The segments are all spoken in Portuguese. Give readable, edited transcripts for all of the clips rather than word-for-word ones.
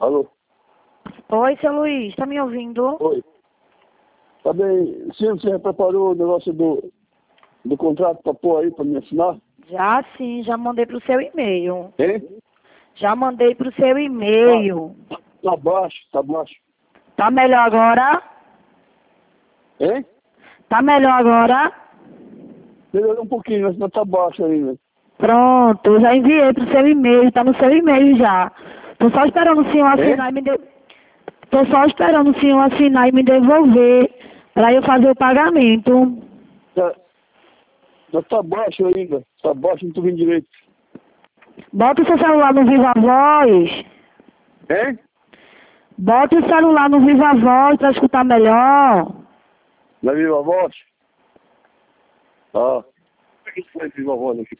Alô? Oi, seu Luiz, tá me ouvindo? Oi. Tá bem, sim, você já preparou o negócio do contrato para pôr aí, para me assinar? Já sim, já mandei pro seu e-mail. Hein? Já mandei pro seu e-mail. Tá baixo, tá baixo. Tá melhor agora? Hein? Tá melhor agora? Melhorou um pouquinho, mas não tá baixo ainda. Pronto, eu já enviei pro seu e-mail, tá no seu e-mail já. Tô só esperando o senhor assinar e me Tô só esperando o senhor assinar e me devolver pra eu fazer o pagamento. Tá, já tá baixo ainda. Tá baixo, não tô vendo direito. Bota o seu celular no Viva Voz. Hein? Bota o celular no Viva Voz pra escutar melhor. Na Viva Voz? Ah. O que foi Viva Voz aqui?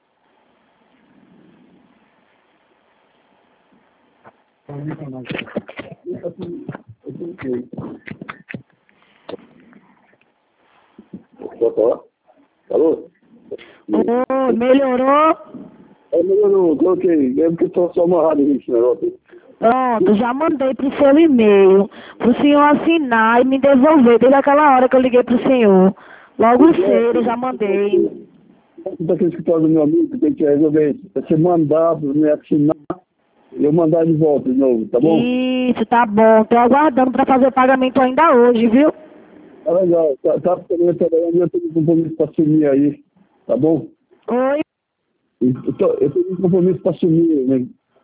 Alô? Ô, melhorou? Melhorou, coloquei. É porque eu tô só amarrado nesse negócio. Pronto, já mandei pro seu e-mail, pro senhor assinar e me devolver, desde aquela hora que eu liguei pro senhor. Logo cedo, eu já mandei. Daquele escritório do meu amigo que tem que resolver isso. Você mandar, me assinar, e eu mandar de volta de novo, tá bom? Isso, tá bom. Tô aguardando pra fazer o pagamento ainda hoje, viu? Tá legal, tá trabalhando e eu tenho um compromisso para assumir aí, tá bom? Oi? Eu tenho um compromisso para assumir, né?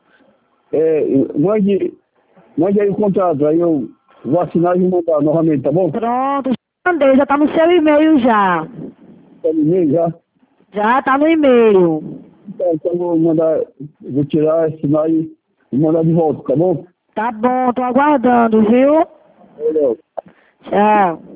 Mande aí o contrato, aí eu vou assinar e vou mandar novamente, tá bom? Pronto, já mandei, já tá no seu e-mail já. Tá no e-mail já? Já tá no e-mail. Então eu vou tirar, assinar e mandar de volta, tá bom? Tá bom, tô aguardando, viu? Valeu. Tchau.